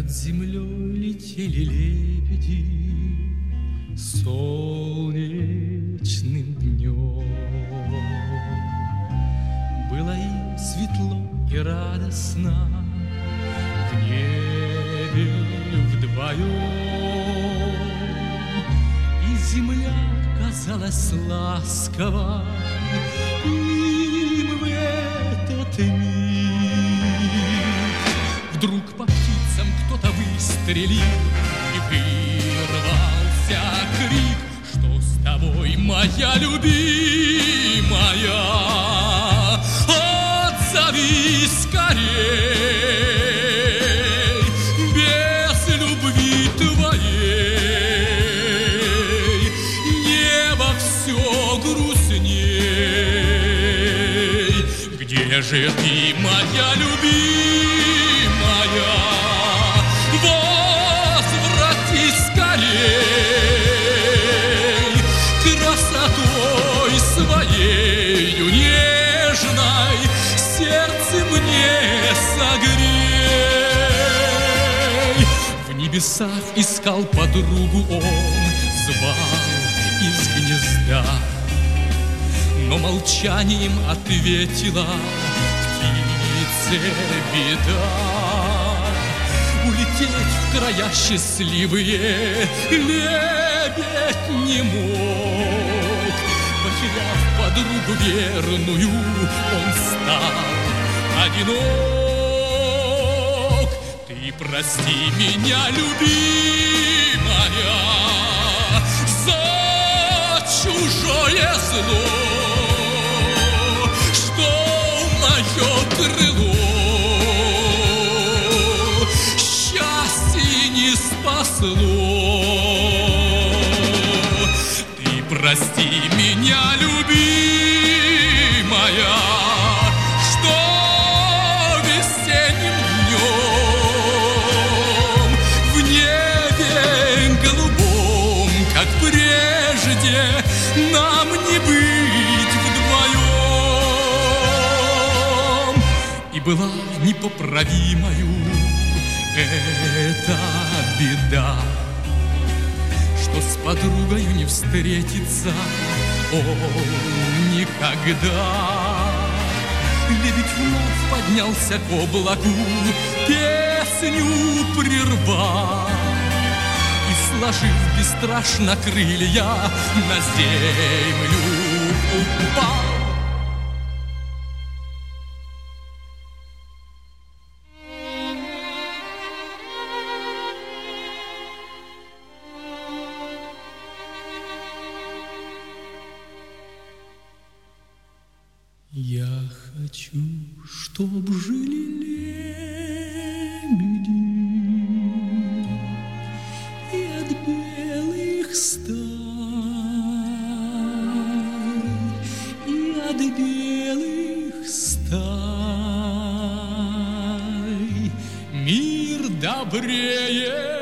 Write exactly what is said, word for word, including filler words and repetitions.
Над землей летели лебеди солнечным днем. Было им светло и радостно в небе вдвоем, и земля казалась ласковой им в этот миг. Вдруг по птицам кто-то выстрелил, и вырвался крик: что с тобой, моя любимая? Отзовись скорей, без любви твоей небо все грустней. Где же ты, моя любимая? Возвратись скорей, красотой своею нежной сердце мне согрей. В небесах искал подругу он, звал из гнезда, но молчанием ответила птице беда. Улететь в края счастливые лебедь не мог. Потеряв подругу верную, он стал одинок. Ты прости меня, любимая, за чужое зло, что мое крыло счастье не спасло. Ты прости меня, любимая, что весенним днем в небе голубом, как прежде, нам не быть вдвоем. И была непоправимою эта беда, что с подругою не встретиться он никогда. Лебедь вновь поднялся к облаку, песню прервав, и, сложив бесстрашно крылья, на землю упал. Я хочу, чтоб жили лебеди и от белых стай, и от белых стай мир добрее